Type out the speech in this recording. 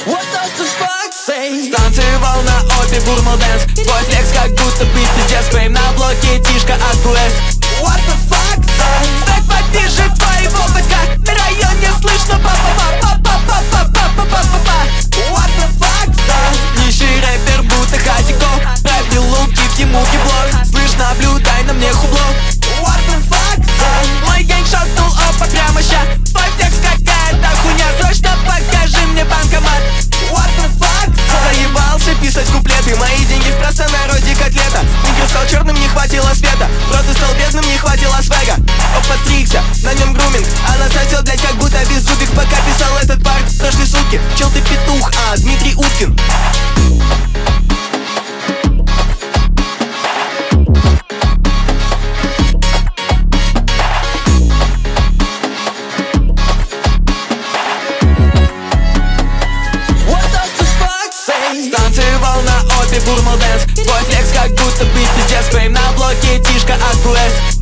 What does the fuck say? Станцевал на опе бурмал дэнс. Твой флекс как будто бы пиздец. Фрейм на блоке, тишка от QS. What the fuck say? Так подпиши твоего бычка. На районе слышно па-па-па-па-па-па-па-па-па-па-па. What the fuck say? Нищий рэпер будто хатико. Пробил луки в Тимухе блок. Слышь, наблюдай на мне хубло. What the fuck say? Мой гэнг шотнул опа прямо ща. Твой флекс какая-то хуйня. Срочно покажи мне банкомат. What the fuck say? Заебался писать куплеты. Мои деньги в простонародье котлета. Нигер стал черным, не хватило света. Брат стал бедным, не хватило свега. Подстригся, на нем груминг. А насосил, блять, как будто без зубик. Пока писал этот парк, прошли сутки. Чел ты петух, а Дмитрий Уткин. Станцевал на опе бурмал дэнс. Твой флекс как будто бы пиздец. Фрейм на блоке, тишка от QS.